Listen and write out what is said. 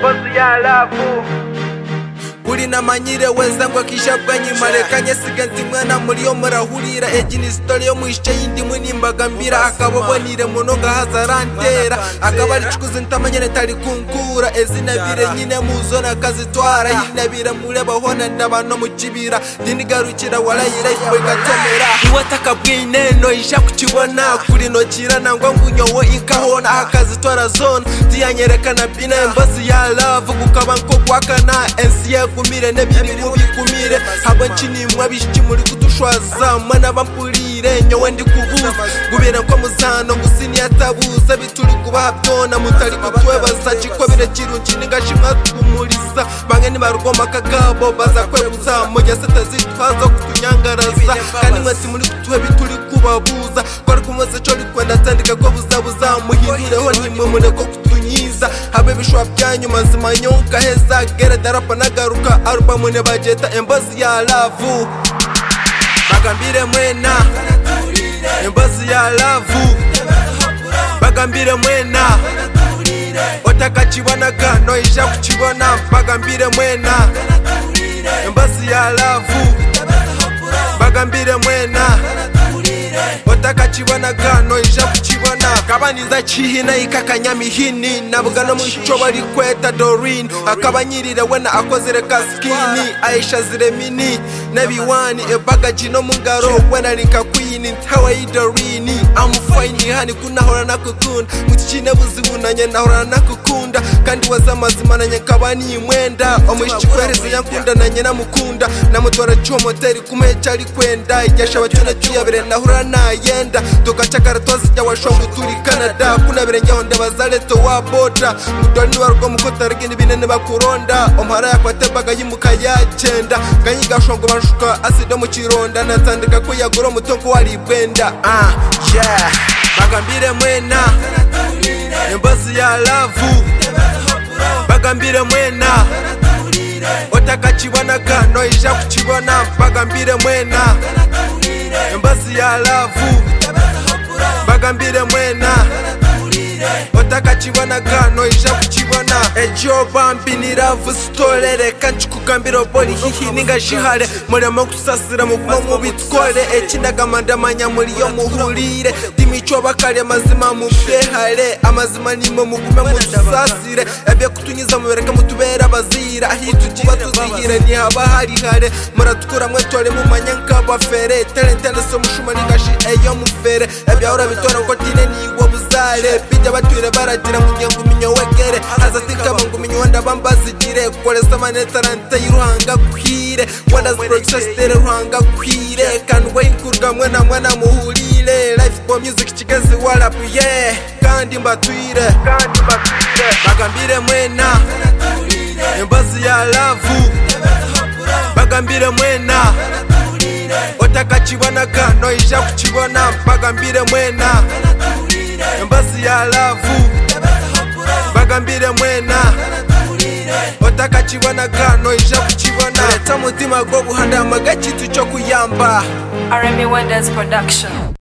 embozi ya love Uri namanyire wenzangu kisha bwanyimare kanye siganti mwana muri yo murahurira ejini story yo muhishe y'indimu nimbagambira akabobonire munoga hazarantera akabari cukuze ntamanyene tari kunkura ezina bire nyine muzona kazitwara hinabira mureba hona ndabano mukibira dindigarukira warayira ifwe gatomera iwataka bwineno isha kukibona kuri nokira nangwa ngunyowo inkahona akazitwara zone tiyanyerekana bina embozi ya love gukaba nko kwakana ensiye kumire nebiri mubikumire habo nchini mwabishiki muri kudushwaza mwana bampurire nyowe ndi kubuza gubera ko muzano ngusini yatabuza bituri kubabyona mutari kutwebaza chiko bire kirunchi ningashimwa kumuriza bange ni barugoma kagabo baza kwebuza moja seta zitwaza kutunyangaraza kandi mwese muri kutwe bituri kubabuza kwari kumaze cyo likwenda tandika ko buzabuza muhindureho nimwe muneko kutunyiza habe bishwa byanyu mazima nyonka heza gere darapa nagaruka album ne bajeta embozi ya love bagambire mwena embozi ya love bagambire mwena otakachibona gano isha kuchibona bagambire mwena embozi ya love bagambire mwena otakachibona gano isha kuchibona kabaniza chihina ikakanyamihini nabugano mucho bari kweta Doreen akabanyirire wena akozere kaskini Aisha ziremini nabiwani ebagaji no mungaro wena linka queen ntawa Doreen I'm fine hani kunahora nakukunda muchine buzibunanye nahora nakukunda kandi wazamazima nanye kabani mwenda omushikwereze yankunda nanye namukunda namutwara chomoteri kumecha ari kwenda yasha batuna tuyabere nahora nayenda tokachakara twazijya washongu turi Canada kuna birenge honde bazaleto wa boda mudoni warwo mukotarigini binene bakuronda omhara yakwatebaga yimuka yagenda ganyiga shongo banshuka asido mu kironda natandika ko yagoro mutongo wari bwenda yeah bagambire mwena embozi ya love bagambire mwena otakachibona gano isha kuchibona bagambire mwena embozi ya love bagambire mwena otakachibona gano isha kuchibona ejo bambi ni love story reka nchikugambira boli hihi ningashihare muremo kusasira mu bitwore ekindagamanda manya muri yo muhurire dimico bakare mazima mu behare amazima nimo mugume mu sasire ebye kutunyiza mu bereka mutubera bazira ahitu kuba tuzihire ni haba hari hare muratukura mwetore mu manyanka bafere talent so mushuma ningashi eyo mufere ebye ahora bitora ko tine ni wo buzare bijya batwire baragira munyengu minyo wegere azatika mungu minyo wanda bambazigire kolesa manetarante yiruhanga kuhire wanda processere ruhanga kuhire kan wenkurga mwana muhurire life for music chigeze wala yeah kandi mbatwire bagambire mwena embozi ya love bagambire mwena otakachibona gano isha kuchibona bagambire mwena embozi ya love bagambire mwena otakachibona gano isha kuchibona leta mutima gwo guhanda magakitu cyo kuyamba Remy Wonders Production.